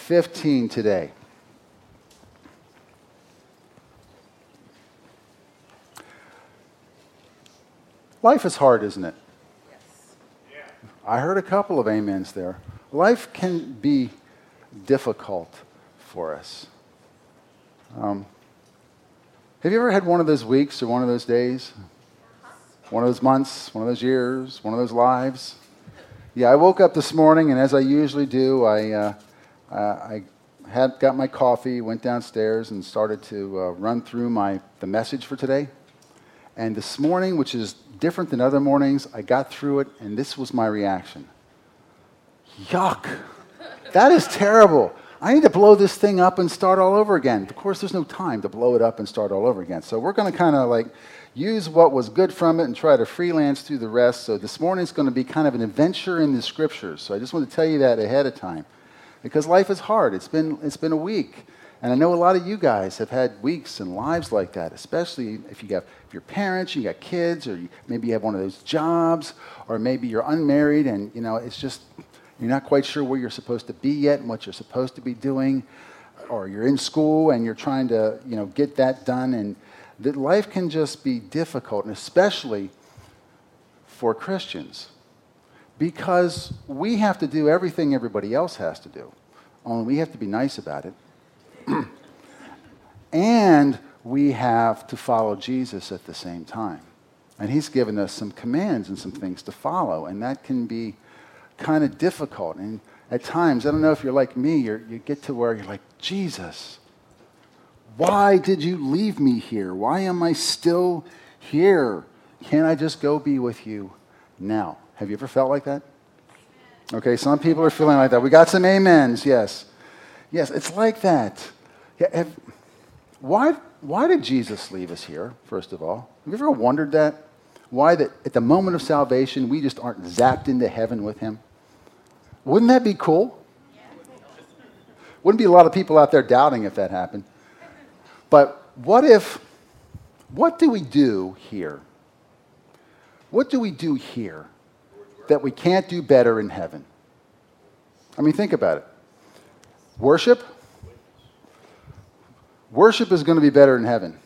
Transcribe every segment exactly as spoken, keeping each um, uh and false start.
fifteen today. Life is hard, isn't it? Yes. I heard a couple of amens there. Life can be difficult for us. Um, have you ever had one of those weeks or one of those days? One of those months, one of those years, one of those lives? Yeah, I woke up this morning, and as I usually do, I uh, uh, I had got my coffee, went downstairs, and started to uh, run through my the message for today. And this morning, which is different than other mornings, I got through it, and this was my reaction. Yuck. That is terrible. I need to blow this thing up and start all over again. Of course, there's no time to blow it up and start all over again. So we're going to kind of like use what was good from it and try to freelance through the rest. So this morning's going to be kind of an adventure in the Scriptures. So I just want to tell you that ahead of time. Because life is hard. It's been, it's been a week. And I know a lot of you guys have had weeks and lives like that, especially if you have if you're parents, you got kids, or you, maybe you have one of those jobs, or maybe you're unmarried and, you know, it's just, you're not quite sure where you're supposed to be yet and what you're supposed to be doing, or you're in school and you're trying to, you know, get that done, and that life can just be difficult, and especially for Christians, because we have to do everything everybody else has to do, only we have to be nice about it. And we have to follow Jesus at the same time. And he's given us some commands and some things to follow, and that can be kind of difficult. And at times, I don't know if you're like me, you're, you get to where you're like, Jesus, why did you leave me here? Why am I still here? Can't I just go be with you now? Have you ever felt like that? Okay, some people are feeling like that. We got some amens, yes. Yes, it's like that. Yeah, have, why, why did Jesus leave us here, first of all? Have you ever wondered that? Why that at the moment of salvation, we just aren't zapped into heaven with him? Wouldn't that be cool? Yeah. Wouldn't be a lot of people out there doubting if that happened. But what if, what do we do here? What do we do here that we can't do better in heaven? I mean, think about it. Worship? Worship is going to be better in heaven.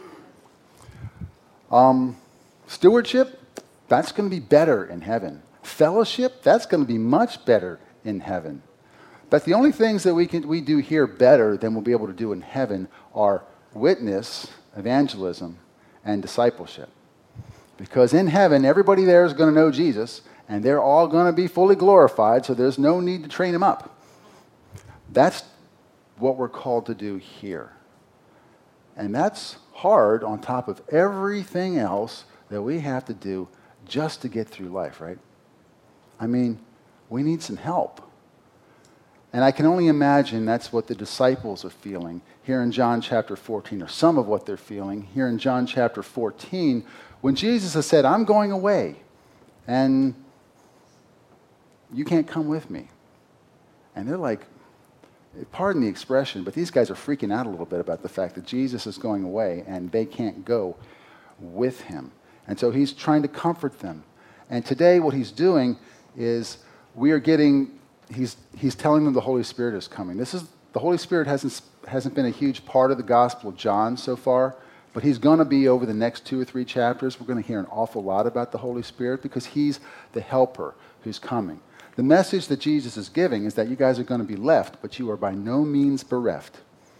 Um, stewardship? That's going to be better in heaven. Fellowship? That's going to be much better in heaven. But the only things that we can we do here better than we'll be able to do in heaven are witness, evangelism, and discipleship. Because in heaven, everybody there is going to know Jesus, and they're all going to be fully glorified, so there's no need to train them up. That's what we're called to do here. And that's hard on top of everything else that we have to do just to get through life, right? I mean, we need some help. And I can only imagine that's what the disciples are feeling here in John chapter fourteen, or some of what they're feeling here in John chapter fourteen, when Jesus has said, I'm going away, and you can't come with me. And they're like, pardon the expression, but these guys are freaking out a little bit about the fact that Jesus is going away and they can't go with him. And so he's trying to comfort them. And today what he's doing is we are getting, he's he's telling them the Holy Spirit is coming. This is, the Holy Spirit hasn't, hasn't been a huge part of the Gospel of John so far, but he's going to be over the next two or three chapters. We're going to hear an awful lot about the Holy Spirit because he's the helper who's coming. The message that Jesus is giving is that you guys are going to be left, but you are by no means bereft.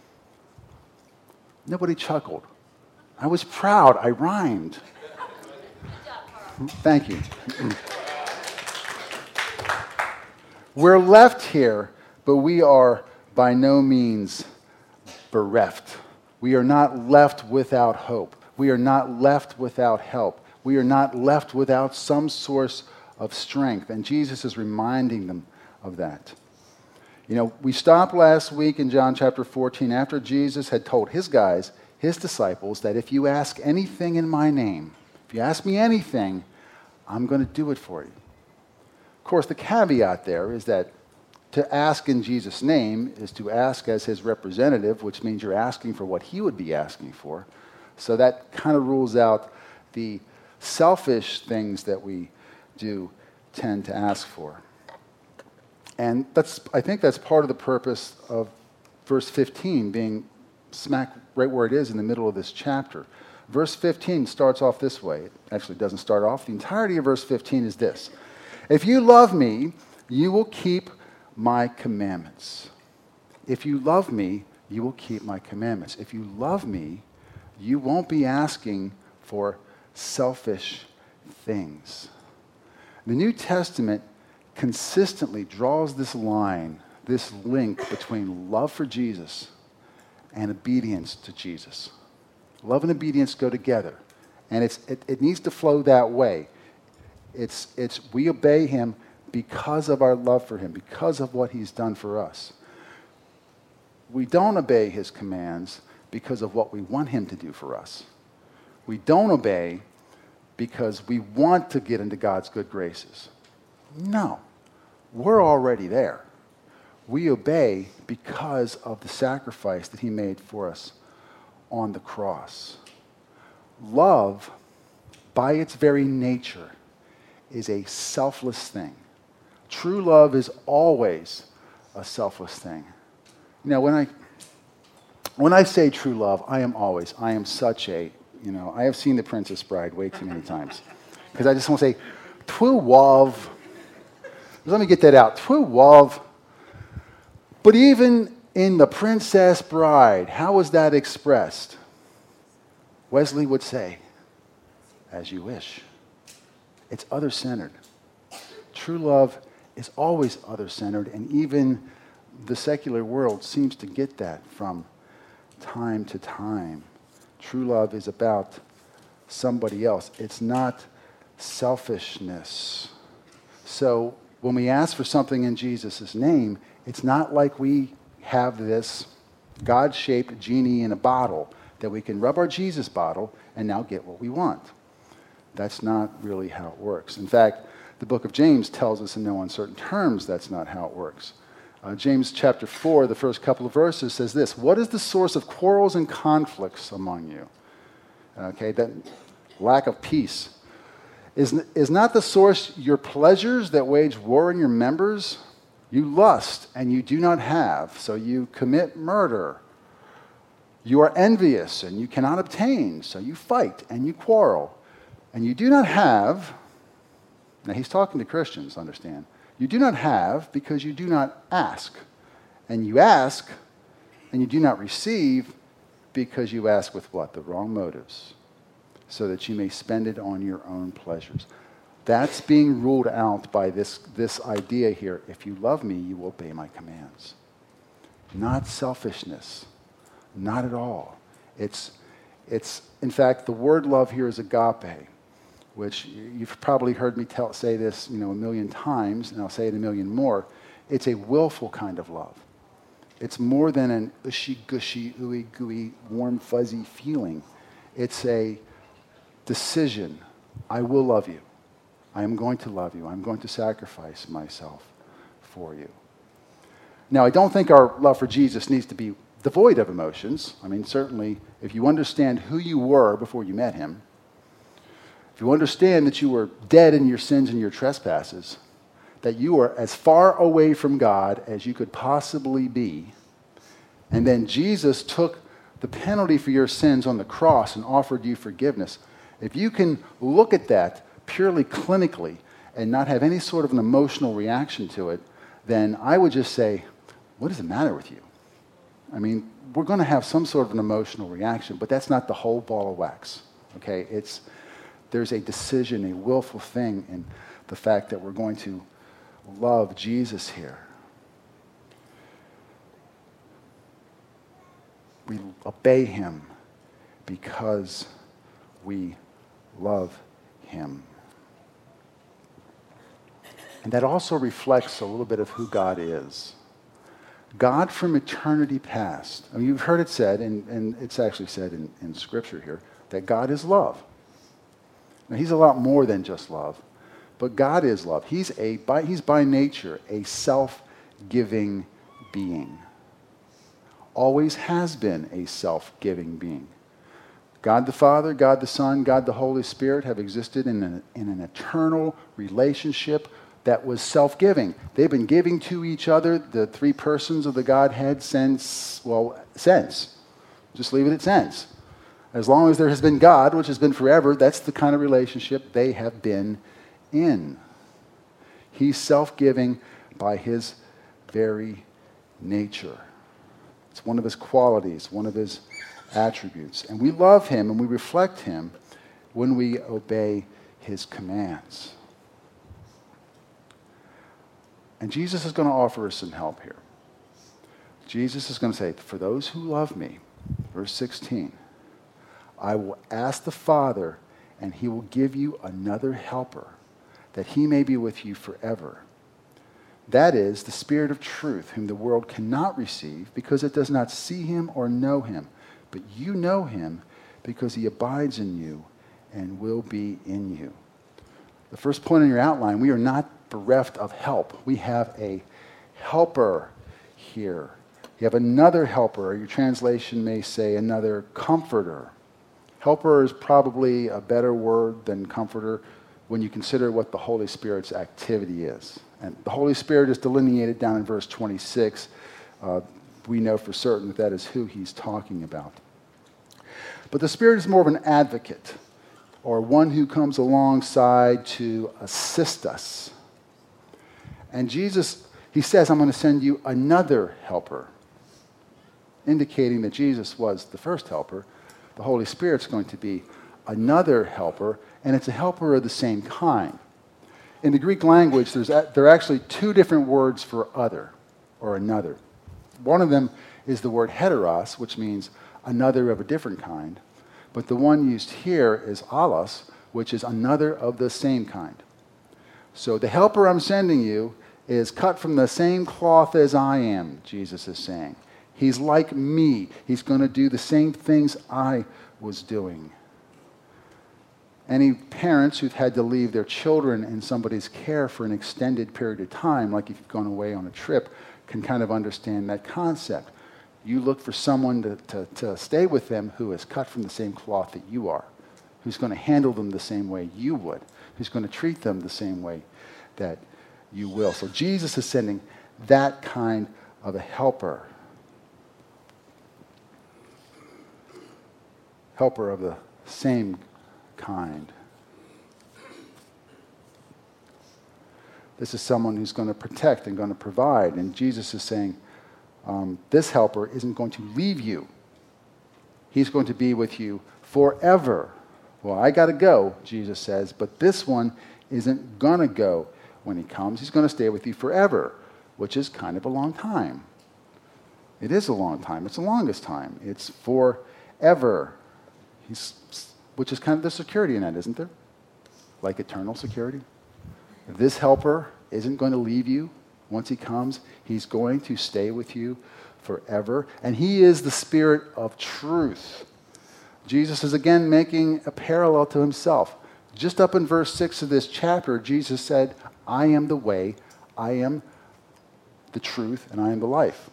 Nobody chuckled. I was proud. I rhymed. Thank you. We're left here, but we are by no means bereft. We are not left without hope. We are not left without help. We are not left without some source of strength. And Jesus is reminding them of that. You know, we stopped last week in John chapter fourteen after Jesus had told his guys, his disciples, that if you ask anything in my name, if you ask me anything, I'm going to do it for you. Of course, the caveat there is that to ask in Jesus' name is to ask as his representative, which means you're asking for what he would be asking for. So that kind of rules out the selfish things that we do tend to ask for. And that's, I think that's part of the purpose of verse fifteen being smack right where it is in the middle of this chapter. Verse fifteen starts off this way. It actually doesn't start off. The entirety of verse fifteen is this. If you love me, you will keep my commandments. If you love me, you will keep my commandments. If you love me, you won't be asking for selfish things. The New Testament consistently draws this line, this link between love for Jesus and obedience to Jesus. Love and obedience go together, and it's, it, it needs to flow that way. It's, it's we obey him because of our love for him, because of what he's done for us. We don't obey his commands because of what we want him to do for us. We don't obey because we want to get into God's good graces. No, we're already there. We obey because of the sacrifice that he made for us on the cross. Love, by its very nature, is a selfless thing. True love is always a selfless thing. Now, when I when I say true love, I am always, I am such a, you know, I have seen The Princess Bride way too many times. Because I just want to say, true love. Let me get that out. True love. But even in The Princess Bride, how was that expressed? Wesley would say, as you wish. It's other-centered. True love is always other-centered, and even the secular world seems to get that from time to time. True love is about somebody else. It's not selfishness. So when we ask for something in Jesus' name, it's not like we have this God-shaped genie in a bottle that we can rub our Jesus bottle and now get what we want. That's not really how it works. In fact, the book of James tells us in no uncertain terms that's not how it works. Uh, James chapter four, the first couple of verses says this, what is the source of quarrels and conflicts among you? Okay, that lack of peace. Is, is not the source your pleasures that wage war in your members? You lust and you do not have, so you commit murder. You are envious and you cannot obtain, so you fight and you quarrel. And you do not have, now he's talking to Christians, understand. You do not have because you do not ask. And you ask and you do not receive because you ask with what? The wrong motives. So that you may spend it on your own pleasures. That's being ruled out by this, this idea here. If you love me, you will obey my commands. Not selfishness. Not at all. It's, it's in fact, the word love here is agape, which you've probably heard me tell, say this, you know, a million times, and I'll say it a million more. It's a willful kind of love. It's more than an ushy-gushy, ooey-gooey, warm, fuzzy feeling. It's a decision. I will love you. I am going to love you. I'm going to sacrifice myself for you. Now, I don't think our love for Jesus needs to be devoid of emotions. I mean, certainly, if you understand who you were before you met him, if you understand that you were dead in your sins and your trespasses, that you were as far away from God as you could possibly be, and then Jesus took the penalty for your sins on the cross and offered you forgiveness, if you can look at that purely clinically and not have any sort of an emotional reaction to it, then I would just say, what is the matter with you? I mean, we're going to have some sort of an emotional reaction, but that's not the whole ball of wax, okay? It's, there's a decision, a willful thing in the fact that we're going to love Jesus here. We obey him because we love him. And that also reflects a little bit of who God is. God from eternity past. I mean, you've heard it said, and, and it's actually said in, in Scripture here, that God is love. Now, he's a lot more than just love, but God is love. He's, a, by, he's by nature a self-giving being. Always has been a self-giving being. God the Father, God the Son, God the Holy Spirit have existed in an, in an eternal relationship that was self-giving. They've been giving to each other, the three persons of the Godhead, since, well, since. Just leave it at since. As long as there has been God, which has been forever, that's the kind of relationship they have been in. He's self-giving by his very nature. It's one of his qualities, one of his attributes. And we love him and we reflect him when we obey his commands. And Jesus is going to offer us some help here. Jesus is going to say, for those who love me, verse sixteen, I will ask the Father, and he will give you another helper, that he may be with you forever. That is the Spirit of truth, whom the world cannot receive, because it does not see him or know him. But you know him, because he abides in you and will be in you. The first point in your outline, we are not bereft of help. We have a helper here. You have another helper, or your translation may say another comforter. Helper is probably a better word than comforter when you consider what the Holy Spirit's activity is. And the Holy Spirit is delineated down in verse twenty-six. Uh, we know for certain that that is who he's talking about. But the Spirit is more of an advocate, or one who comes alongside to assist us. And Jesus, he says, I'm going to send you another helper, indicating that Jesus was the first helper. The Holy Spirit's going to be another helper, and it's a helper of the same kind. In the Greek language, there's a, there are actually two different words for other, or another. One of them is the word heteros, which means another of a different kind. But the one used here is allos, which is another of the same kind. So the helper I'm sending you is cut from the same cloth as I am, Jesus is saying. He's like me. He's going to do the same things I was doing. Any parents who've had to leave their children in somebody's care for an extended period of time, like if you've gone away on a trip, can kind of understand that concept. You look for someone to, to, to stay with them who is cut from the same cloth that you are, who's going to handle them the same way you would, who's going to treat them the same way that you will. So Jesus is sending that kind of a helper. Helper of the same kind. This is someone who's going to protect and going to provide. And Jesus is saying, um, this helper isn't going to leave you. He's going to be with you forever. Well, I got to go, Jesus says, but this one isn't going to go when he comes. He's going to stay with you forever, which is kind of a long time. It is a long time. It's the longest time. It's forever. He's, which is kind of the security in that, isn't there? Like eternal security. This helper isn't going to leave you once he comes. He's going to stay with you forever. And he is the Spirit of truth. Jesus is again making a parallel to himself. Just up in verse six of this chapter, Jesus said, I am the way, I am the truth, and I am the life.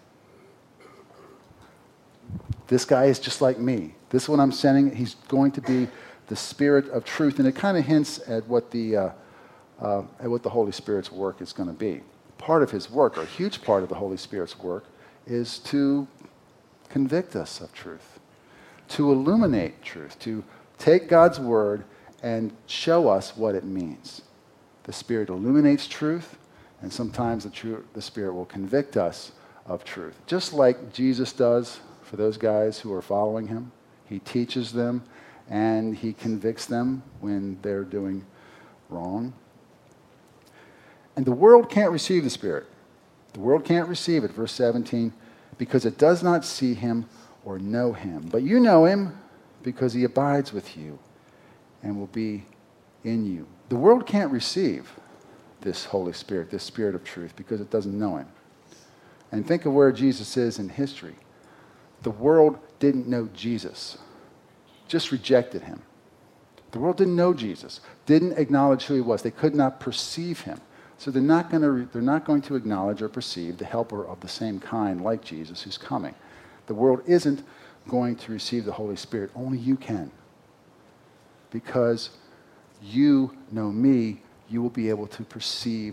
This guy is just like me. This one I'm sending, he's going to be the Spirit of truth. And it kind of hints at what the uh, uh, at what the Holy Spirit's work is going to be. Part of his work, or a huge part of the Holy Spirit's work, is to convict us of truth, to illuminate truth, to take God's word and show us what it means. The Spirit illuminates truth, and sometimes the, tru- the Spirit will convict us of truth. Just like Jesus does for those guys who are following him. He teaches them, and he convicts them when they're doing wrong. And the world can't receive the Spirit. The world can't receive it, verse seventeen, because it does not see him or know him. But you know him because he abides with you and will be in you. The world can't receive this Holy Spirit, this Spirit of truth, because it doesn't know him. And think of where Jesus is in history. The world didn't know Jesus, just rejected him. The world didn't know Jesus, didn't acknowledge who he was. They could not perceive him. So they're not going to, they're not going to acknowledge or perceive the helper of the same kind like Jesus who's coming. The world isn't going to receive the Holy Spirit. Only you can. Because you know me, you will be able to perceive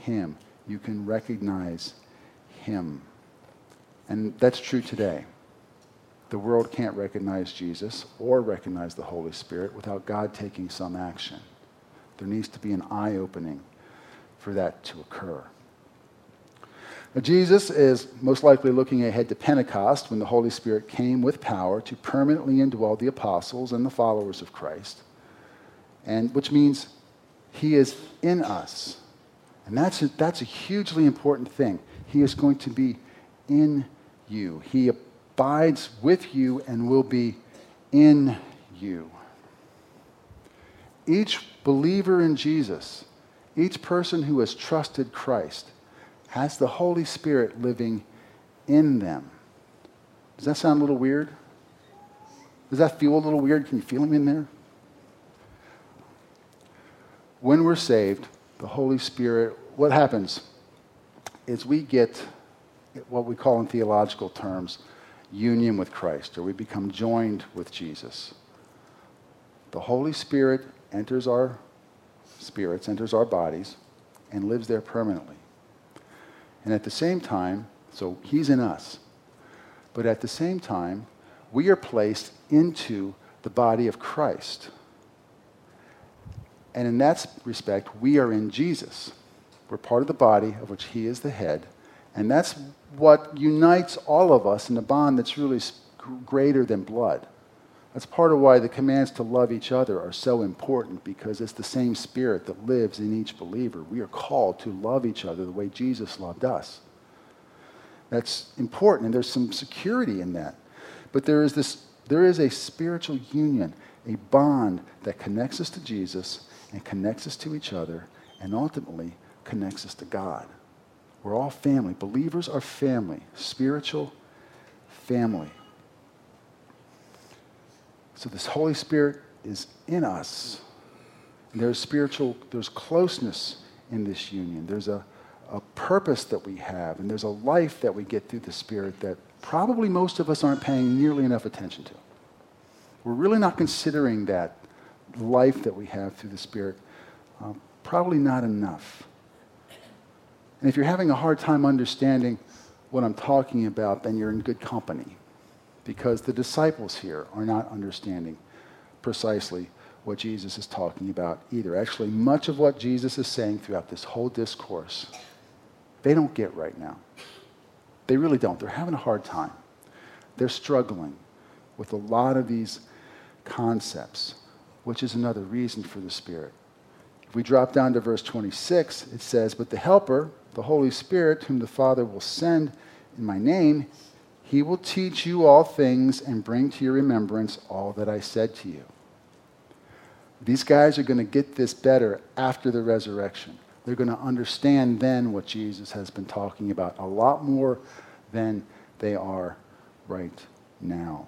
him. You can recognize him. And that's true today. The world can't recognize Jesus or recognize the Holy Spirit without God taking some action. There needs to be an eye-opening for that to occur. Now, Jesus is most likely looking ahead to Pentecost when the Holy Spirit came with power to permanently indwell the apostles and the followers of Christ, and which means he is in us. And that's a, that's a hugely important thing. He is going to be in you. He abides with you and will be in you. Each believer in Jesus, each person who has trusted Christ, has the Holy Spirit living in them. Does that sound a little weird? Does that feel a little weird? Can you feel him in there? When we're saved, the Holy Spirit, what happens is we get what we call in theological terms union with Christ, or we become joined with Jesus. The Holy Spirit enters our spirits, enters our bodies, and lives there permanently. And at the same time, so he's in us, but at the same time, we are placed into the body of Christ. And in that respect, we are in Jesus. We're part of the body of which he is the head. And that's what unites all of us in a bond that's really greater than blood. That's part of why the commands to love each other are so important, because it's the same Spirit that lives in each believer. We are called to love each other the way Jesus loved us. That's important, and there's some security in that. But there is this, there is a spiritual union, a bond that connects us to Jesus and connects us to each other and ultimately connects us to God. We're all family. Believers are family, spiritual family. So this Holy Spirit is in us. And there's spiritual, there's closeness in this union. There's a, a purpose that we have, and there's a life that we get through the Spirit that probably most of us aren't paying nearly enough attention to. We're really not considering that life that we have through the Spirit. Uh, probably not enough. And if you're having a hard time understanding what I'm talking about, then you're in good company, because the disciples here are not understanding precisely what Jesus is talking about either. Actually, much of what Jesus is saying throughout this whole discourse, they don't get right now. They really don't. They're having a hard time. They're struggling with a lot of these concepts, which is another reason for the Spirit. If we drop down to verse twenty-six, it says, "But the Helper, the Holy Spirit, whom the Father will send in my name, he will teach you all things and bring to your remembrance all that I said to you." These guys are going to get this better after the resurrection. They're going to understand then what Jesus has been talking about a lot more than they are right now.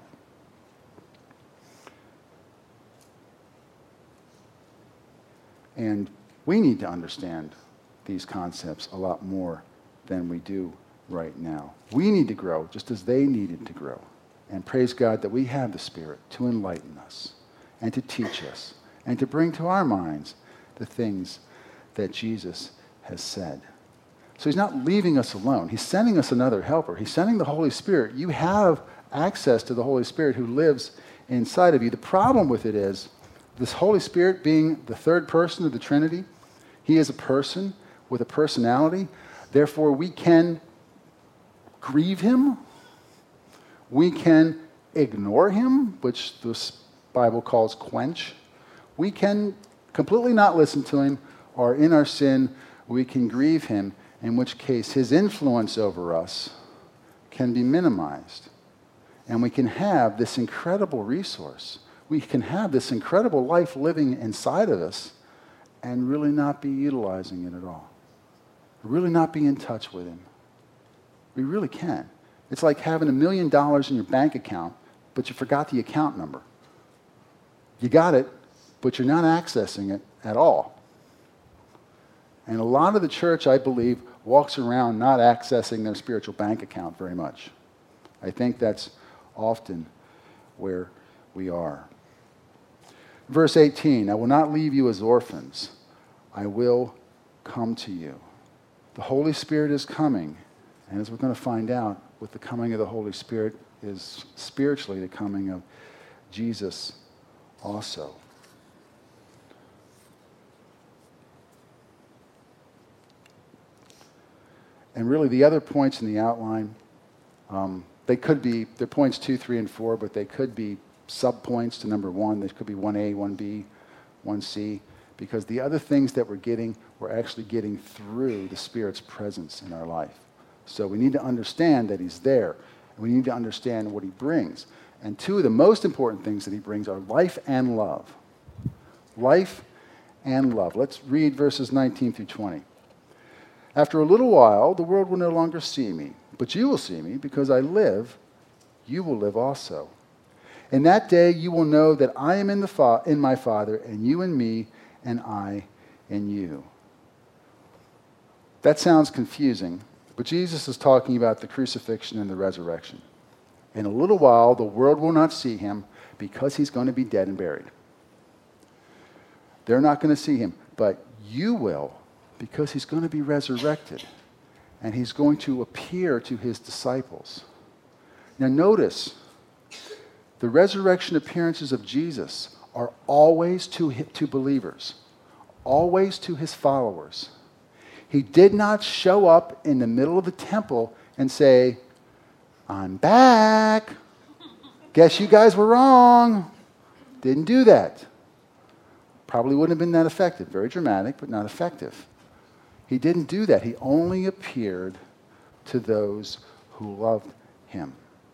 And we need to understand these concepts a lot more than we do right now. We need to grow just as they needed to grow. And praise God that we have the Spirit to enlighten us and to teach us and to bring to our minds the things that Jesus has said. So he's not leaving us alone. He's sending us another helper. He's sending the Holy Spirit. You have access to the Holy Spirit who lives inside of you. The problem with it is this Holy Spirit, being the third person of the Trinity, he is a person with a personality. Therefore, we can grieve him. We can ignore him, which the Bible calls quench. We can completely not listen to him, or in our sin, we can grieve him, in which case his influence over us can be minimized. And we can have this incredible resource. We can have this incredible life living inside of us and really not be utilizing it at all. Really not be in touch with him. We really can. It's like having a million dollars in your bank account, but you forgot the account number. You got it, but you're not accessing it at all. And a lot of the church, I believe, walks around not accessing their spiritual bank account very much. I think that's often where we are. Verse eighteen, "I will not leave you as orphans. I will come to you." The Holy Spirit is coming. And as we're going to find out, with the coming of the Holy Spirit is spiritually the coming of Jesus also. And really the other points in the outline, um, they could be, they're points two, three, and four, but they could be sub-points to number one. They could be one A, one B, one C, because the other things that we're getting, we're actually getting through the Spirit's presence in our life. So we need to understand that he's there. And we need to understand what he brings. And two of the most important things that he brings are life and love. Life and love. Let's read verses nineteen through twenty. After a little while, the world will no longer see me, but you will see me, because I live, you will live also. In that day you will know that I am in, the fa- in my Father, and you in me, and I in you. That sounds confusing, but Jesus is talking about the crucifixion and the resurrection. In a little while, the world will not see him, because he's going to be dead and buried. They're not going to see him, but you will, because he's going to be resurrected, and he's going to appear to his disciples. Now notice, the resurrection appearances of Jesus are always to, to believers, always to his followers. He did not show up in the middle of the temple and say, I'm back. Guess you guys were wrong. Didn't do that. Probably wouldn't have been that effective. Very dramatic, but not effective. He didn't do that. He only appeared to those who loved him.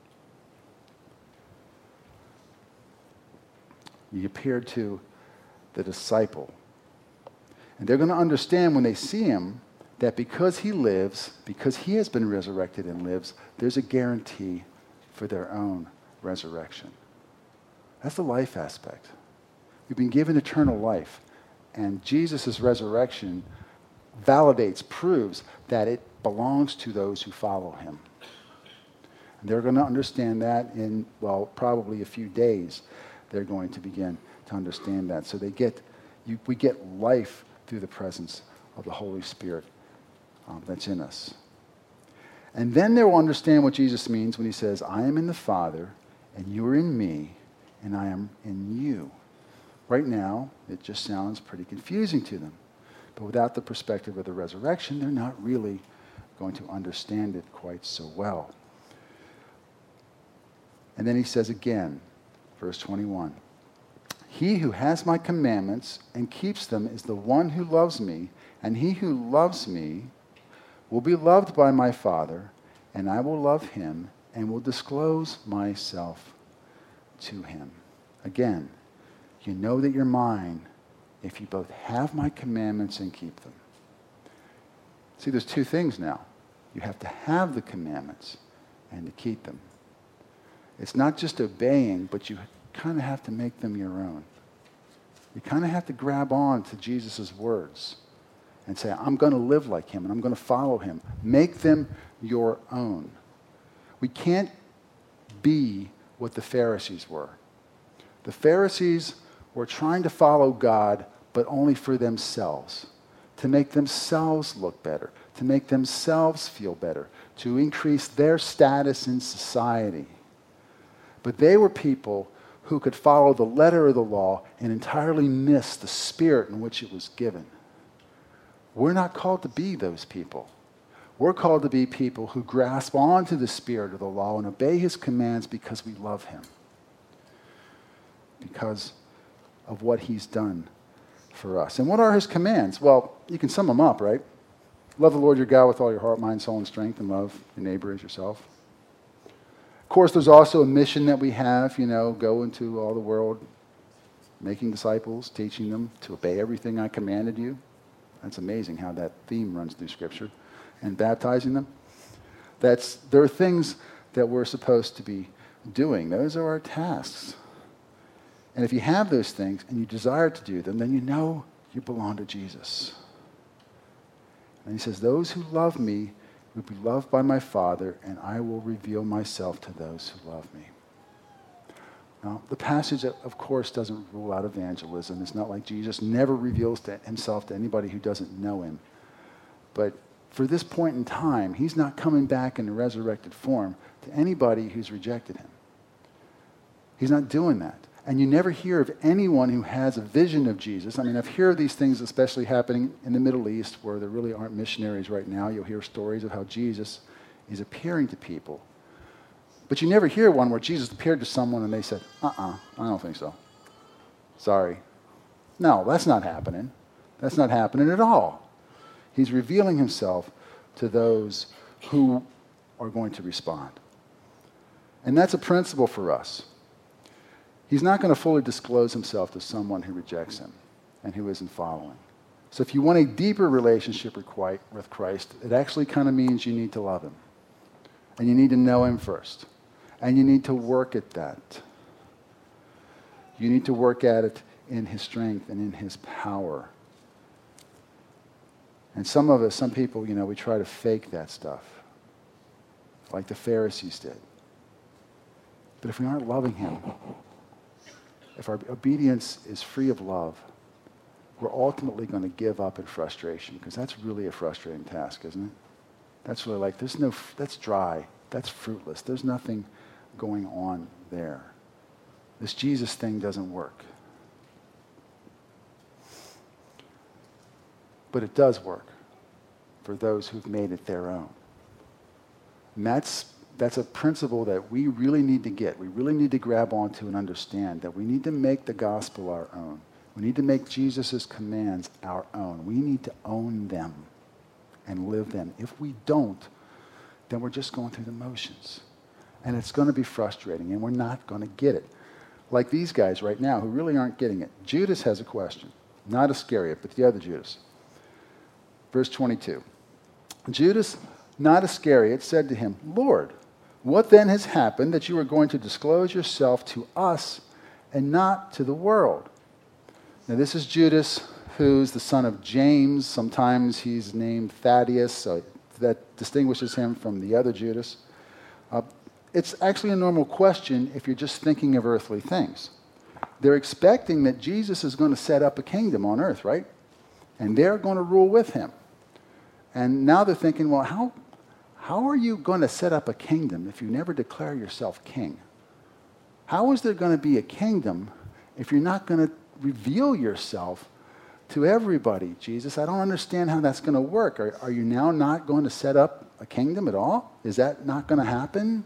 He appeared to the disciple. And they're going to understand when they see him that because he lives, because he has been resurrected and lives, there's a guarantee for their own resurrection. That's the life aspect. We've been given eternal life. And Jesus' resurrection validates, proves that it belongs to those who follow him. And they're going to understand that in, well, probably a few days. They're going to begin to understand that. So they get, you, we get life through the presence of the Holy Spirit um, that's in us. And then they will understand what Jesus means when he says, I am in the Father, and you are in me, and I am in you. Right now, it just sounds pretty confusing to them. But without the perspective of the resurrection, they're not really going to understand it quite so well. And then he says again, verse twenty-one, he who has my commandments and keeps them is the one who loves me, and he who loves me will be loved by my Father, and I will love him and will disclose myself to him. Again, you know that you're mine if you both have my commandments and keep them. See, there's two things now. You have to have the commandments and to keep them. It's not just obeying, but you kind of have to make them your own. You kind of have to grab on to Jesus' words and say, I'm going to live like him and I'm going to follow him. Make them your own. We can't be what the Pharisees were. The Pharisees were trying to follow God, but only for themselves, to make themselves look better, to make themselves feel better, to increase their status in society. But they were people who could follow the letter of the law and entirely miss the spirit in which it was given. We're not called to be those people. We're called to be people who grasp onto the spirit of the law and obey his commands because we love him, because of what he's done for us. And what are his commands? Well, you can sum them up, right? Love the Lord your God with all your heart, mind, soul, and strength, and love your neighbor as yourself. Of course, there's also a mission that we have, you know, go into all the world, making disciples, teaching them to obey everything I commanded you. That's amazing how that theme runs through Scripture. And baptizing them. That's, there are things that we're supposed to be doing. Those are our tasks. And if you have those things and you desire to do them, then you know you belong to Jesus. And he says, those who love me will be loved by my Father, and I will reveal myself to those who love me. Now, the passage, of course, doesn't rule out evangelism. It's not like Jesus never reveals to himself to anybody who doesn't know him. But for this point in time, he's not coming back in a resurrected form to anybody who's rejected him. He's not doing that. And you never hear of anyone who has a vision of Jesus. I mean, I've heard these things especially happening in the Middle East where there really aren't missionaries right now. You'll hear stories of how Jesus is appearing to people. But you never hear one where Jesus appeared to someone and they said, uh-uh, I don't think so. Sorry. No, that's not happening. That's not happening at all. He's revealing himself to those who are going to respond. And that's a principle for us. He's not going to fully disclose himself to someone who rejects him and who isn't following. So if you want a deeper relationship with Christ, it actually kind of means you need to love him. And you need to know him first. And you need to work at that. You need to work at it in his strength and in his power. And some of us, some people, you know, we try to fake that stuff, like the Pharisees did. But if we aren't loving him, if our obedience is free of love, we're ultimately going to give up in frustration, because that's really a frustrating task, isn't it? That's really like, there's no, that's dry, that's fruitless, there's nothing going on there. This Jesus thing doesn't work. But it does work for those who've made it their own. And that's, that's a principle that we really need to get. We really need to grab onto and understand that we need to make the gospel our own. We need to make Jesus' commands our own. We need to own them and live them. If we don't, then we're just going through the motions. And it's going to be frustrating, and we're not going to get it. Like these guys right now who really aren't getting it. Judas has a question. Not Iscariot, but the other Judas. Verse twenty-two. Judas, not Iscariot, said to him, Lord, what then has happened that you are going to disclose yourself to us and not to the world? Now this is Judas, who's the son of James. Sometimes he's named Thaddeus, so that distinguishes him from the other Judas. Uh, it's actually a normal question if you're just thinking of earthly things. They're expecting that Jesus is going to set up a kingdom on earth, right? And they're going to rule with him. And now they're thinking, well, how, how are you going to set up a kingdom if you never declare yourself king? How is there going to be a kingdom if you're not going to reveal yourself to everybody, Jesus? I don't understand how that's going to work. Are, are you now not going to set up a kingdom at all? Is that not going to happen?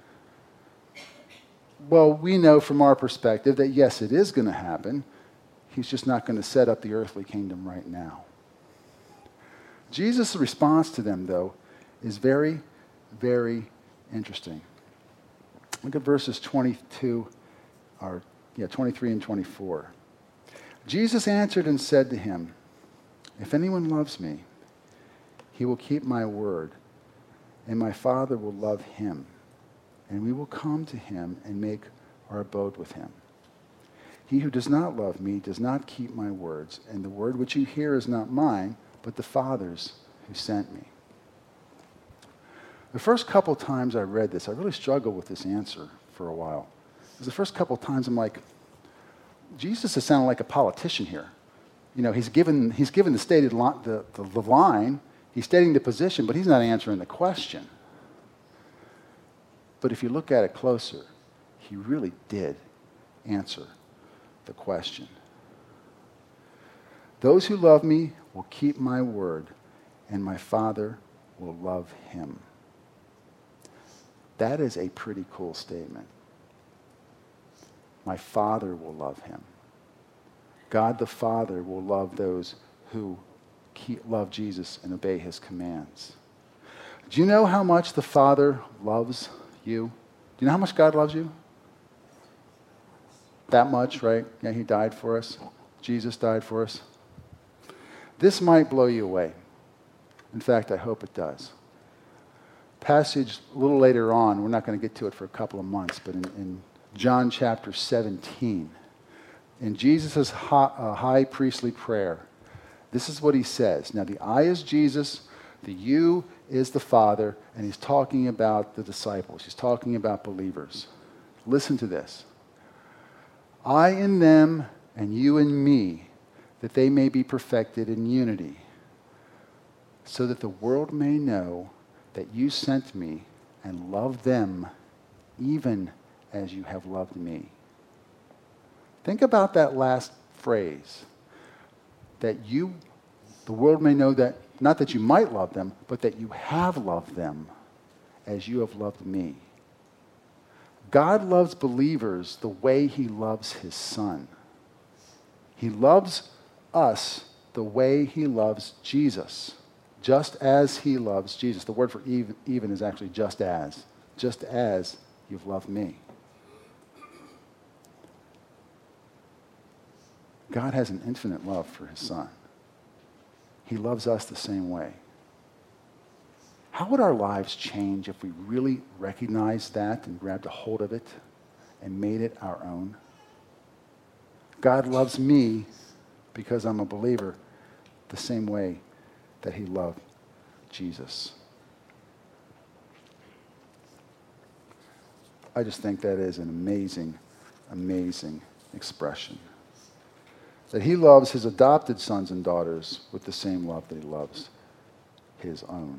Well, we know from our perspective that yes, it is going to happen. He's just not going to set up the earthly kingdom right now. Jesus' response to them, though, is very, very interesting. Look at verses twenty-two, or yeah, twenty-three and twenty-four. Jesus answered and said to him, if anyone loves me, he will keep my word, and my Father will love him, and we will come to him and make our abode with him. He who does not love me does not keep my words, and the word which you hear is not mine, but the Father's who sent me. The first couple times I read this, I really struggled with this answer for a while. Because the first couple times I'm like, Jesus is sounding like a politician here. You know, he's given, he's given the stated li- the, the, the line, he's stating the position, but he's not answering the question. But if you look at it closer, he really did answer the question. Those who love me will keep my word, and my Father will love him. That is a pretty cool statement. My Father will love him. God the Father will love those who keep, love Jesus and obey his commands. Do you know how much the Father loves you? Do you know how much God loves you? That much, right? Yeah, he died for us. Jesus died for us. This might blow you away. In fact, I hope it does. Passage a little later on, we're not going to get to it for a couple of months, but in, in John chapter seventeen, in Jesus' high, uh, high priestly prayer, this is what he says. Now, the I is Jesus, the you is the Father, and he's talking about the disciples. He's talking about believers. Listen to this. I in them and you in me, that they may be perfected in unity. so that the world may know that you sent me and loved them even as you have loved me. Think about that last phrase. That you, the world may know that, not that you might love them, but that you have loved them as you have loved me. God loves believers the way he loves his Son. He loves us the way he loves Jesus, just as he loves Jesus. The word for even, even is actually just as. Just as you've loved me. God has an infinite love for his Son. He loves us the same way. How would our lives change if we really recognized that and grabbed a hold of it and made it our own? God loves me because I'm a believer the same way that he loved Jesus. I just think that is an amazing, amazing expression. That he loves his adopted sons and daughters with the same love that he loves his own.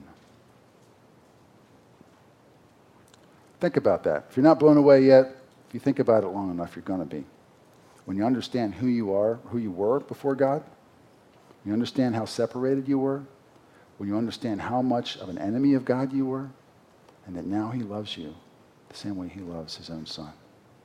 Think about that. If you're not blown away yet, if you think about it long enough, you're going to be. When you understand who you are, who you were before God, you understand how separated you were, when you understand how much of an enemy of God you were, and that now he loves you the same way he loves his own Son.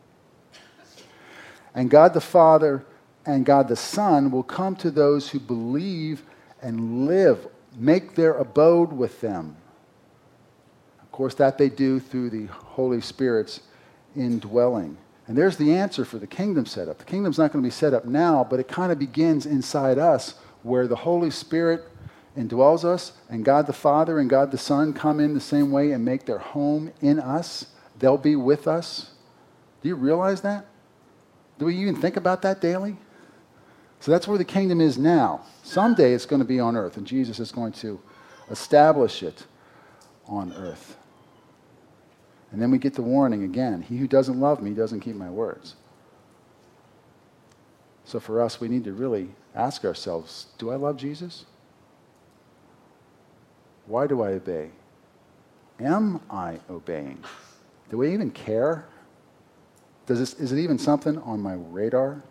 And God the Father and God the Son will come to those who believe and live, make their abode with them. Of course, that they do through the Holy Spirit's indwelling. And there's the answer for the kingdom setup. The kingdom's not going to be set up now, but it kind of begins inside us where the Holy Spirit indwells us and God the Father and God the Son come in the same way and make their home in us. They'll be with us. Do you realize that? Do we even think about that daily? So that's where the kingdom is now. Someday it's going to be on earth, and Jesus is going to establish it on earth. And then we get the warning again. He who doesn't love me doesn't keep my words. So for us, we need to really ask ourselves, do I love Jesus? Why do I obey? Am I obeying? Do we even care? Does this, is it even something on my radar?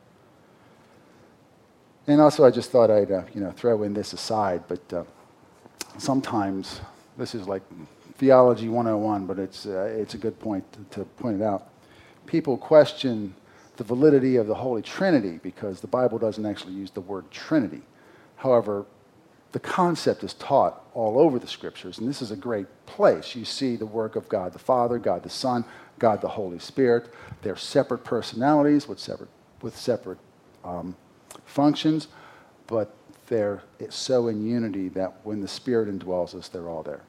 And also, I just thought I'd uh, you know throw in this aside, but uh, sometimes this is like theology one oh one, but it's uh, it's a good point to, to point it out. People question the validity of the Holy Trinity because the Bible doesn't actually use the word Trinity. However, the concept is taught all over the Scriptures, and this is a great place. You see the work of God the Father, God the Son, God the Holy Spirit. They're separate personalities with separate with separate um, functions, but they're so in unity that when the Spirit indwells us, they're all there.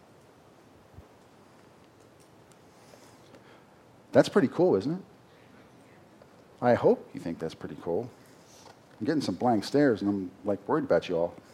That's pretty cool, isn't it? I hope you think that's pretty cool. I'm getting some blank stares, and I'm like worried about you all.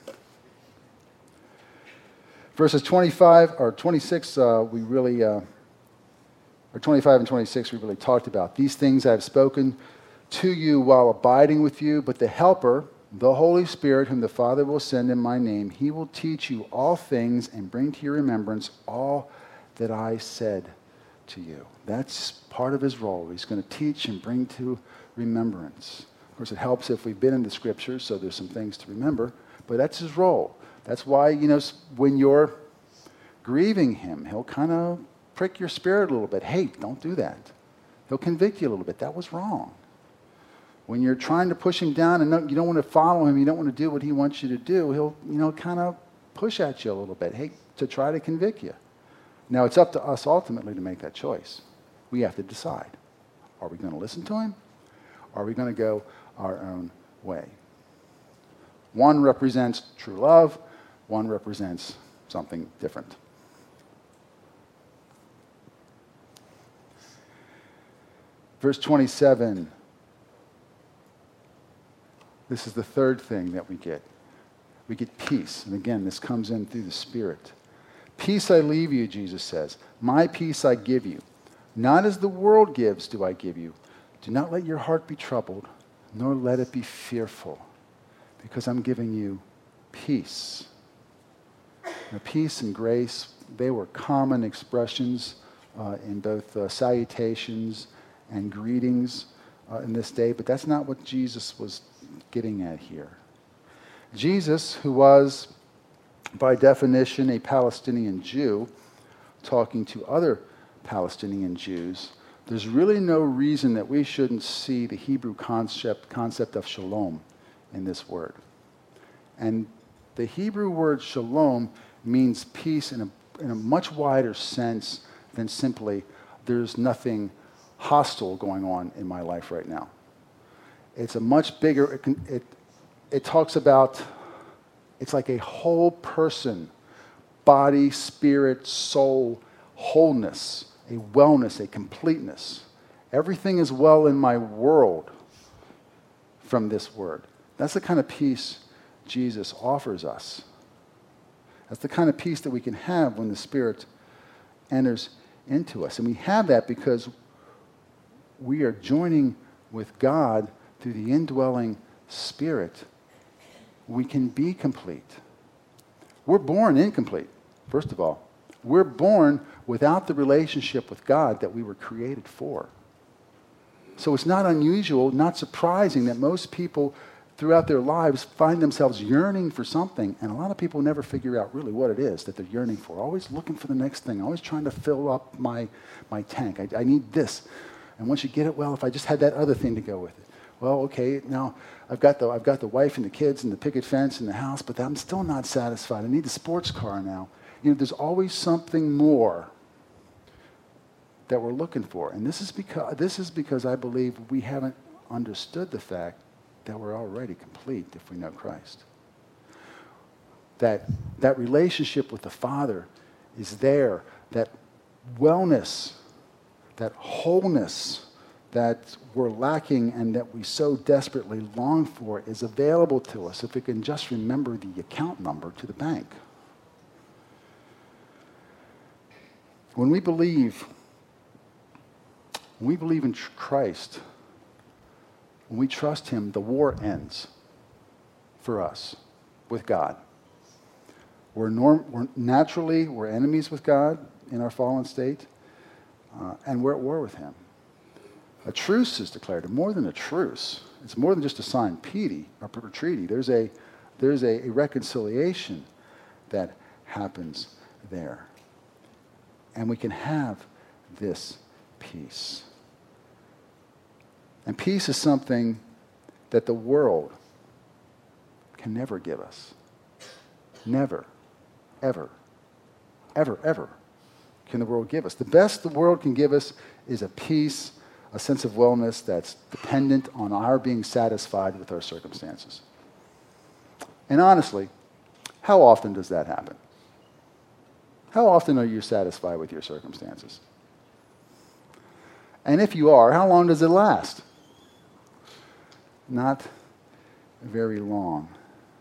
Verses twenty-five or twenty-six, uh, we really, uh, or twenty-five and twenty-six, we really talked about. These things I have spoken to you while abiding with you, but the Helper, the Holy Spirit, whom the Father will send in my name, he will teach you all things and bring to your remembrance all that I said to you. That's part of his role. He's going to teach and bring to remembrance. Of course, it helps if we've been in the Scriptures, so there's some things to remember, but that's his role. That's why, you know, when you're grieving him, he'll kind of prick your spirit a little bit. Hey, don't do that. He'll convict you a little bit. That was wrong. When you're trying to push him down and you don't want to follow him, you don't want to do what he wants you to do, he'll, you know, kind of push at you a little bit, hey, to try to convict you. Now, it's up to us ultimately to make that choice. We have to decide. Are we going to listen to him? Or are we going to go our own way? One represents true love. One represents something different. Verse twenty-seven. This is the third thing that we get. We get peace. And again, this comes in through the Spirit. Peace I leave you, Jesus says. My peace I give you. Not as the world gives do I give you. Do not let your heart be troubled, nor let it be fearful, because I'm giving you peace. Now, peace and grace, they were common expressions uh, in both uh, salutations and greetings uh, in this day, but that's not what Jesus was getting at here. Jesus, who was, by definition, a Palestinian Jew, talking to other Palestinian Jews, there's really no reason that we shouldn't see the Hebrew concept, concept of shalom in this word. And the Hebrew word shalom means peace in a, in a much wider sense than simply there's nothing hostile going on in my life right now. It's a much bigger, it, can, it, it talks about, it's like a whole person, body, spirit, soul, wholeness, a wellness, a completeness. Everything is well in my world from this word. That's the kind of peace Jesus offers us. That's the kind of peace that we can have when the Spirit enters into us. And we have that because we are joining with God through the indwelling Spirit. We can be complete. We're born incomplete, first of all. We're born without the relationship with God that we were created for. So it's not unusual, not surprising that most people throughout their lives find themselves yearning for something, and a lot of people never figure out really what it is that they're yearning for. Always looking for the next thing, always trying to fill up my, my tank. I, I need this. And once you get it, well, if I just had that other thing to go with it. Well, okay, now I've got the, I've got the wife and the kids and the picket fence and the house, but I'm still not satisfied. I need the sports car now. You know, there's always something more that we're looking for. And this is because, this is because I believe we haven't understood the fact that we're already complete if we know Christ. That, that relationship with the Father is there. That wellness, that wholeness that we're lacking and that we so desperately long for is available to us if we can just remember the account number to the bank. When we believe, when we believe in Christ, when we trust Him, the war ends for us with God. We're, norm, we're naturally, we're enemies with God in our fallen state, uh, and we're at war with Him. A truce is declared, and more than a truce. It's more than just a signed treaty, or treaty. There's a, there's a, a reconciliation that happens there. And we can have this peace. And peace is something that the world can never give us. Never, ever, ever, ever can the world give us. The best the world can give us is a peace, a sense of wellness that's dependent on our being satisfied with our circumstances. And honestly, how often does that happen? How often are you satisfied with your circumstances? And if you are, how long does it last? Not very long.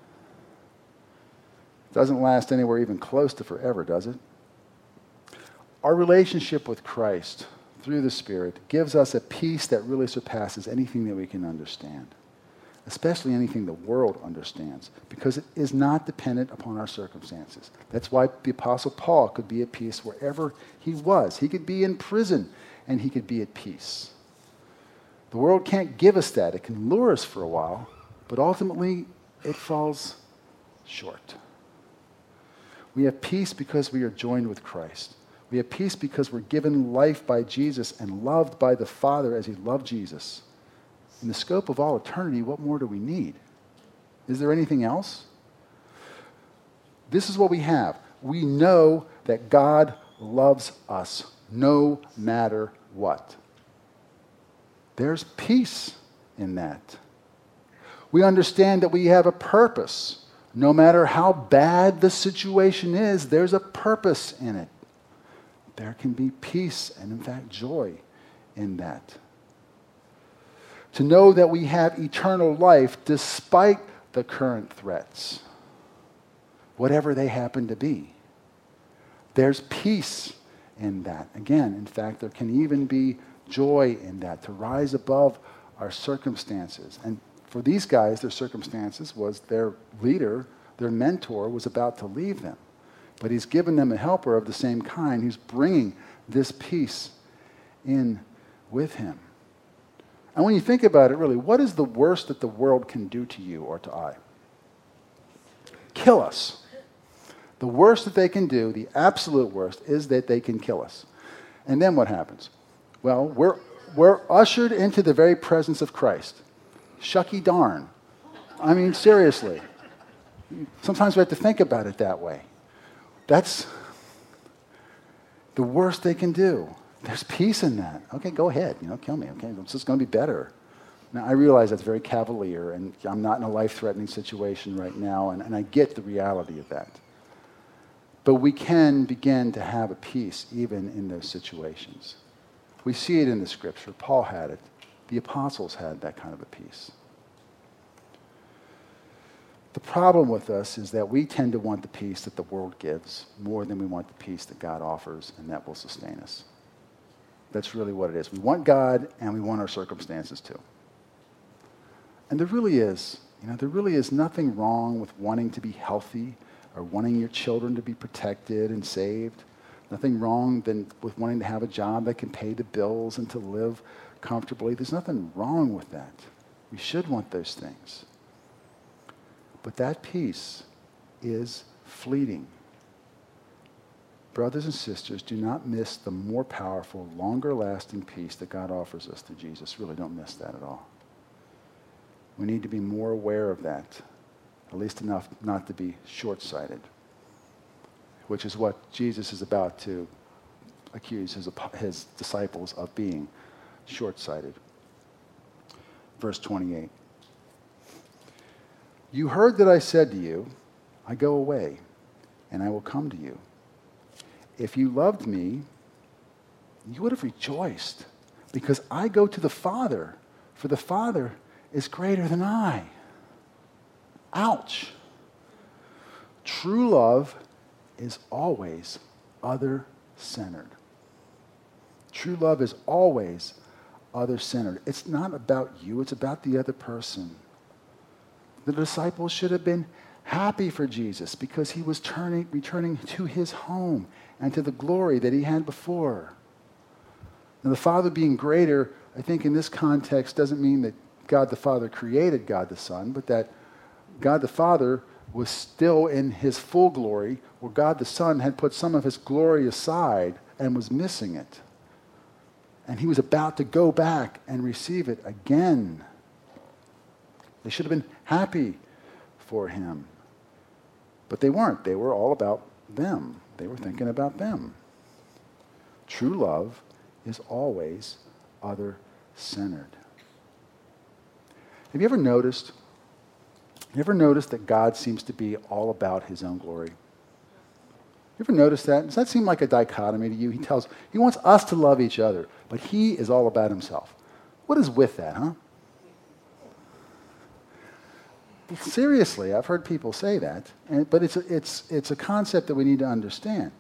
It doesn't last anywhere even close to forever, does it? Our relationship with Christ through the Spirit gives us a peace that really surpasses anything that we can understand, especially anything the world understands, because it is not dependent upon our circumstances. That's why the Apostle Paul could be at peace wherever he was. He could be in prison, and he could be at peace. The world can't give us that. It can lure us for a while, but ultimately it falls short. We have peace because we are joined with Christ. We have peace because we're given life by Jesus and loved by the Father as He loved Jesus. In the scope of all eternity, what more do we need? Is there anything else? This is what we have. We know that God loves us no matter what. There's peace in that. We understand that we have a purpose. No matter how bad the situation is, there's a purpose in it. There can be peace and, in fact, joy in that. To know that we have eternal life despite the current threats, whatever they happen to be. There's peace in that. Again, in fact, there can even be joy in that, to rise above our circumstances. And for these guys, their circumstances was their leader, their mentor, was about to leave them. But he's given them a helper of the same kind who's bringing this peace in with him. And when you think about it, really, what is the worst that the world can do to you or to I? Kill us. The worst that they can do, the absolute worst, is that they can kill us. And then what happens? Well, we're, we're ushered into the very presence of Christ. Shucky darn. I mean, seriously. Sometimes we have to think about it that way. That's the worst they can do. There's peace in that. Okay, go ahead. You know, kill me. Okay, it's just going to be better. Now, I realize that's very cavalier, and I'm not in a life-threatening situation right now, and, and I get the reality of that. But we can begin to have a peace even in those situations. We see it in the Scripture. Paul had it. The apostles had that kind of a peace. The problem with us is that we tend to want the peace that the world gives more than we want the peace that God offers, and that will sustain us. That's really what it is. We want God, and we want our circumstances too. And there really is, you know, there really is nothing wrong with wanting to be healthy or wanting your children to be protected and saved. Nothing wrong than with wanting to have a job that can pay the bills and to live comfortably. There's nothing wrong with that. We should want those things. But that peace is fleeting. Brothers and sisters, do not miss the more powerful, longer-lasting peace that God offers us through Jesus. Really don't miss that at all. We need to be more aware of that, at least enough not to be short-sighted, which is what Jesus is about to accuse his, his disciples of being, short-sighted. Verse twenty-eight. You heard that I said to you, I go away, and I will come to you. If you loved me, you would have rejoiced, because I go to the Father, for the Father is greater than I. Ouch. True love is always other-centered. True love is always other-centered. It's not about you, it's about the other person. The disciples should have been happy for Jesus because he was turning, returning to his home and to the glory that he had before. Now, the Father being greater, I think in this context, doesn't mean that God the Father created God the Son, but that God the Father was still in his full glory, where God the Son had put some of his glory aside and was missing it. And he was about to go back and receive it again. They should have been happy for him. But they weren't. They were all about them. They were thinking about them. True love is always other-centered. Have you ever noticed, you ever noticed that God seems to be all about his own glory? You ever notice that? Does that seem like a dichotomy to you? He tells, he wants us to love each other, but he is all about himself. What is with that, huh? Seriously, I've heard people say that, and, but it's a, it's, it's a concept that we need to understand.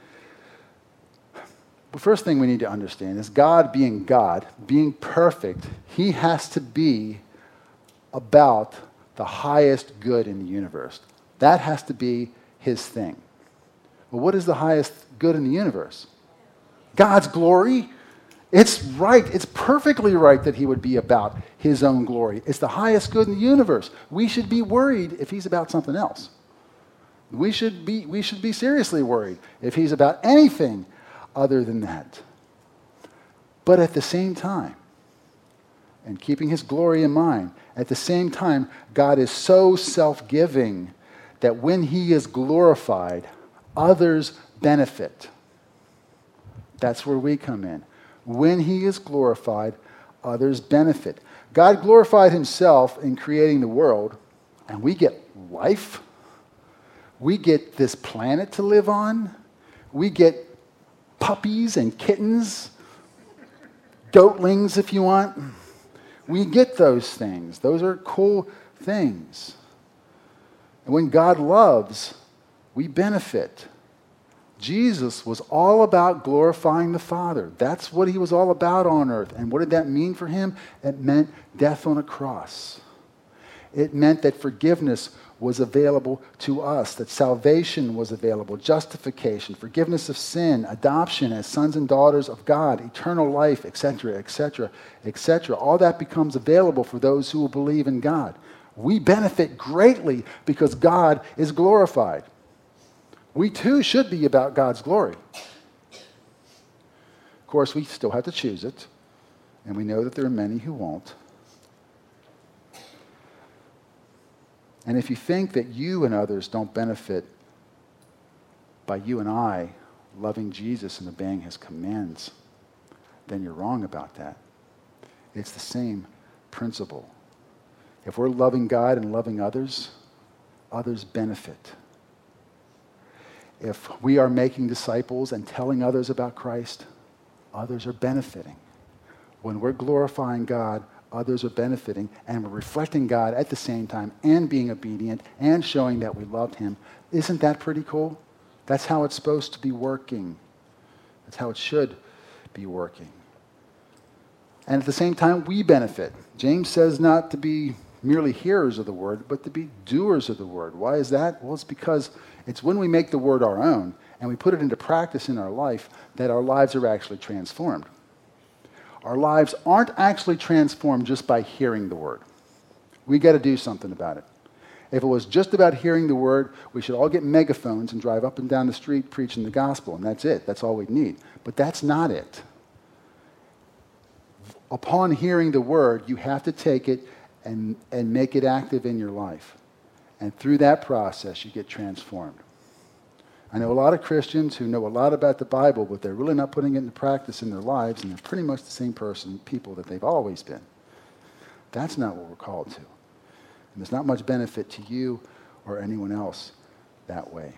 The first thing we need to understand is God being God, being perfect, he has to be about the highest good in the universe. That has to be his thing. Well, what is the highest good in the universe? God's glory. It's right. It's perfectly right that he would be about his own glory. It's the highest good in the universe. We should be worried if he's about something else. We should be, we should be seriously worried if he's about anything other than that. But at the same time, and keeping his glory in mind, at the same time, God is so self-giving that when he is glorified, others benefit. That's where we come in. When he is glorified, others benefit. God glorified himself in creating the world, and we get life. We get this planet to live on. We get puppies and kittens, goatlings if you want. We get those things. Those are cool things. And when God loves, we benefit. Jesus was all about glorifying the Father. That's what he was all about on earth. And what did that mean for him? It meant death on a cross. It meant that forgiveness was available to us, that salvation was available, justification, forgiveness of sin, adoption as sons and daughters of God, eternal life, et cetera, et cetera, et cetera. All that becomes available for those who will believe in God. We benefit greatly because God is glorified. We too should be about God's glory. Of course, we still have to choose it, and we know that there are many who won't. And if you think that you and others don't benefit by you and I loving Jesus and obeying his commands, then you're wrong about that. It's the same principle. If we're loving God and loving others, others benefit. If we are making disciples and telling others about Christ, others are benefiting. When we're glorifying God, others are benefiting, and we're reflecting God at the same time and being obedient and showing that we loved him. Isn't that pretty cool? That's how it's supposed to be working. That's how it should be working. And at the same time, we benefit. James says not to be merely hearers of the word, but to be doers of the word. Why is that? Well, it's because it's when we make the word our own and we put it into practice in our life that our lives are actually transformed. Our lives aren't actually transformed just by hearing the word. We got to do something about it. If it was just about hearing the word, we should all get megaphones and drive up and down the street preaching the gospel, and that's it. That's all we need. But that's not it. Upon hearing the word, you have to take it and, and make it active in your life. And through that process, you get transformed. I know a lot of Christians who know a lot about the Bible, but they're really not putting it into practice in their lives, and they're pretty much the same person, people that they've always been. That's not what we're called to. And there's not much benefit to you or anyone else that way.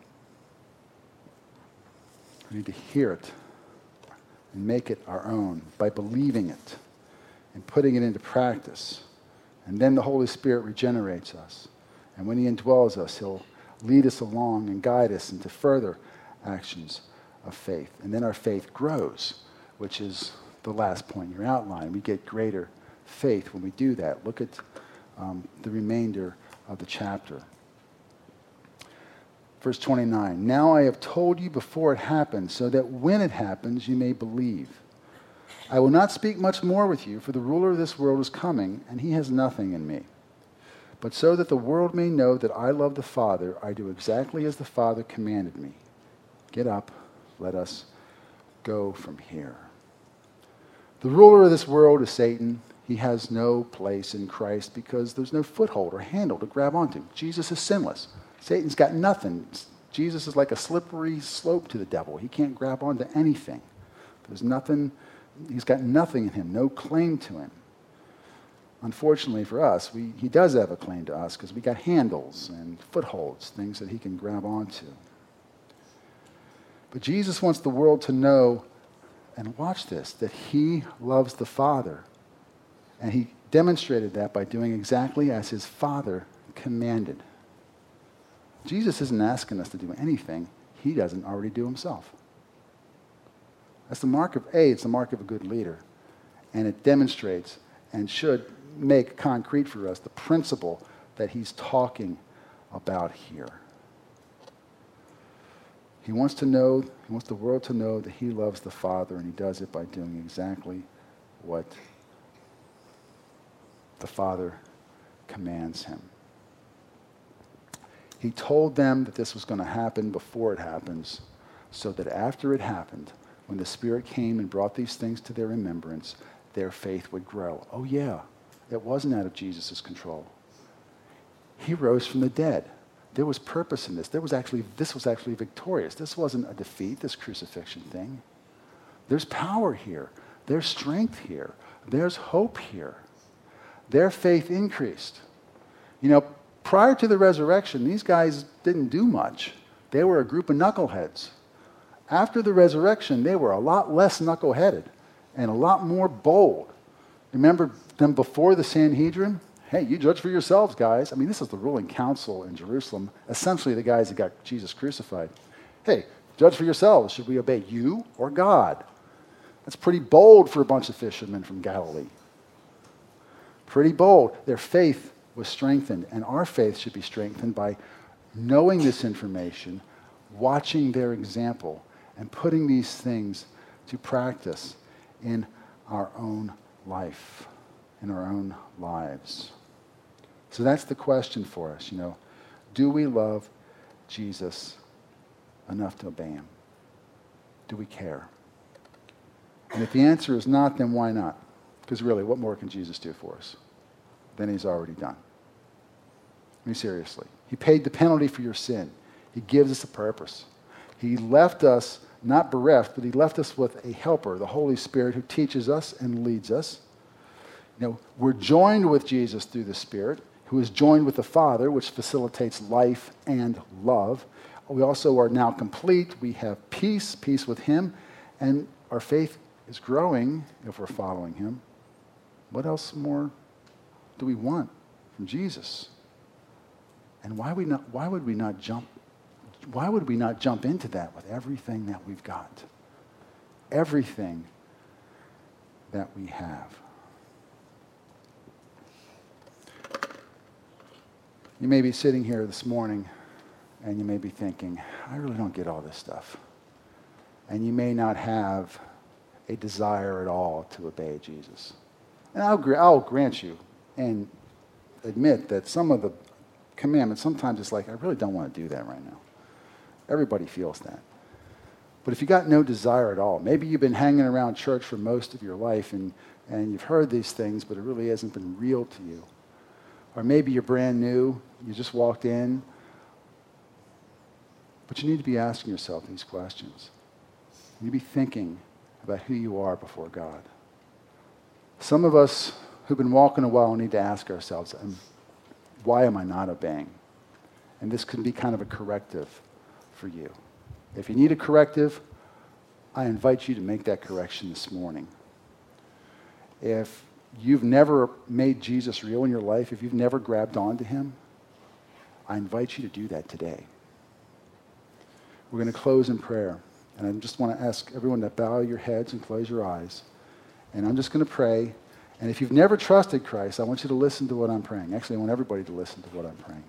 We need to hear it and make it our own by believing it and putting it into practice. And then the Holy Spirit regenerates us. And when he indwells us, he'll lead us along and guide us into further actions of faith. And then our faith grows, which is the last point in your outline. We get greater faith when we do that. Look at um, the remainder of the chapter. Verse twenty-nine, now I have told you before it happens, so that when it happens you may believe. I will not speak much more with you, for the ruler of this world is coming, and he has nothing in me. But so that the world may know that I love the Father, I do exactly as the Father commanded me. Get up, let us go from here. The ruler of this world is Satan. He has no place in Christ because there's no foothold or handle to grab onto. Jesus is sinless. Satan's got nothing. Jesus is like a slippery slope to the devil. He can't grab onto anything. There's nothing, he's got nothing in him, no claim to him. Unfortunately for us, we, he does have a claim to us because we got handles and footholds, things that he can grab onto. But Jesus wants the world to know, and watch this, that he loves the Father. And he demonstrated that by doing exactly as his Father commanded. Jesus isn't asking us to do anything he doesn't already do himself. That's the mark of, A, it's the mark of a good leader. And it demonstrates and should make concrete for us the principle that he's talking about here. He wants to know, he wants the world to know that he loves the Father, and he does it by doing exactly what the Father commands him. He told them that this was going to happen before it happens, so that after it happened, when the Spirit came and brought these things to their remembrance, their faith would grow. Oh yeah, it wasn't out of Jesus' control. He rose from the dead. There was purpose in this. There was actually, this was actually victorious. This wasn't a defeat, this crucifixion thing. There's power here. There's strength here. There's hope here. Their faith increased. You know, prior to the resurrection, these guys didn't do much. They were a group of knuckleheads. After the resurrection, they were a lot less knuckleheaded and a lot more bold. Remember them before the Sanhedrin? Hey, you judge for yourselves, guys. I mean, this is the ruling council in Jerusalem, essentially the guys that got Jesus crucified. Hey, judge for yourselves. Should we obey you or God? That's pretty bold for a bunch of fishermen from Galilee. Pretty bold. Their faith was strengthened. And our faith should be strengthened by knowing this information, watching their example, and putting these things to practice in our own life, in our own lives. So that's the question for us, you know. Do we love Jesus enough to obey him? Do we care? And if the answer is not, then why not? Because really, what more can Jesus do for us than he's already done? I mean, seriously. He paid the penalty for your sin. He gives us a purpose. He left us not bereft, but he left us with a helper, the Holy Spirit, who teaches us and leads us. You know, we're joined with Jesus through the Spirit, who is joined with the Father, which facilitates life and love. We also are now complete. We have peace, peace with him, and our faith is growing if we're following him. What else more do we want from Jesus? And why we not, why would we not jump Why would we not jump into that with everything that we've got? Everything that we have. You may be sitting here this morning and you may be thinking, I really don't get all this stuff. And you may not have a desire at all to obey Jesus. And I'll, I'll grant you and admit that some of the commandments, sometimes it's like, I really don't want to do that right now. Everybody feels that. But if you got no desire at all, maybe you've been hanging around church for most of your life and, and you've heard these things, but it really hasn't been real to you. Or maybe you're brand new, you just walked in. But you need to be asking yourself these questions. You need to be thinking about who you are before God. Some of us who've been walking a while need to ask ourselves, why am I not obeying? And this can be kind of a corrective for you. If you need a corrective, I invite you to make that correction this morning. If you've never made Jesus real in your life, if you've never grabbed onto him, I invite you to do that today. We're going to close in prayer. And I just want to ask everyone to bow your heads and close your eyes. And I'm just going to pray. And if you've never trusted Christ, I want you to listen to what I'm praying. Actually, I want everybody to listen to what I'm praying.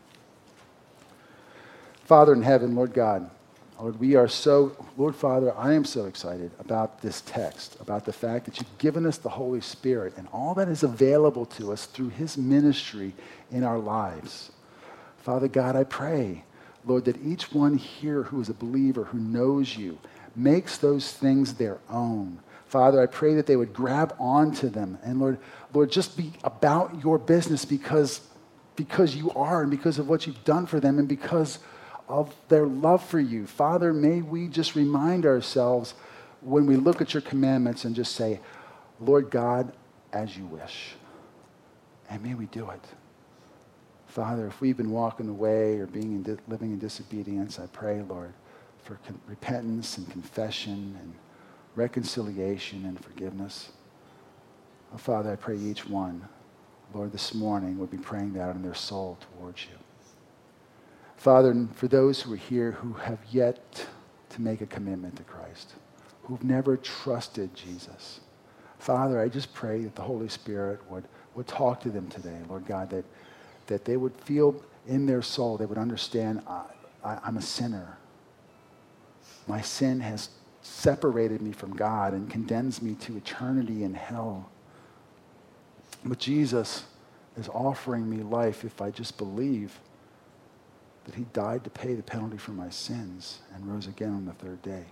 Father in heaven, Lord God, Lord, we are so, Lord Father, I am so excited about this text, about the fact that you've given us the Holy Spirit and all that is available to us through his ministry in our lives. Father God, I pray, Lord, that each one here who is a believer, who knows you, makes those things their own. Father, I pray that they would grab onto them. And Lord, Lord, just be about your business because, because you are and because of what you've done for them and because of their love for you. Father, may we just remind ourselves when we look at your commandments and just say, Lord God, as you wish. And may we do it. Father, if we've been walking away or being in di- living in disobedience, I pray, Lord, for con- repentance and confession and reconciliation and forgiveness. Oh, Father, I pray each one, Lord, this morning would be praying that in their soul towards you. Father, for those who are here who have yet to make a commitment to Christ, who've never trusted Jesus, Father, I just pray that the Holy Spirit would, would talk to them today, Lord God, that, that they would feel in their soul, they would understand, I, I, I'm a sinner. My sin has separated me from God and condemns me to eternity in hell. But Jesus is offering me life if I just believe that he died to pay the penalty for my sins and rose again on the third day.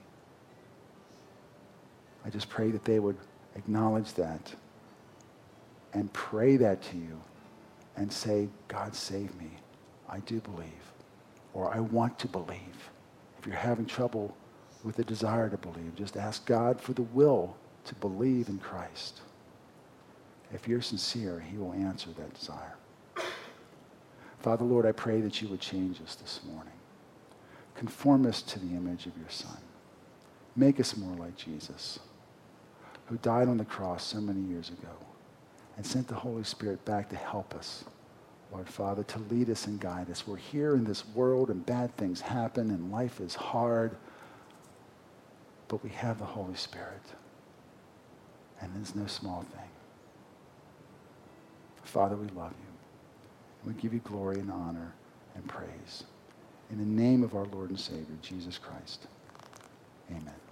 I just pray that they would acknowledge that and pray that to you and say, God, save me. I do believe, or I want to believe. If you're having trouble with the desire to believe, just ask God for the will to believe in Christ. If you're sincere, he will answer that desire. Father, Lord, I pray that you would change us this morning. Conform us to the image of your Son. Make us more like Jesus, who died on the cross so many years ago and sent the Holy Spirit back to help us, Lord Father, to lead us and guide us. We're here in this world and bad things happen and life is hard, but we have the Holy Spirit, and it's no small thing. Father, we love you. We give you glory and honor and praise. In the name of our Lord and Savior, Jesus Christ. Amen.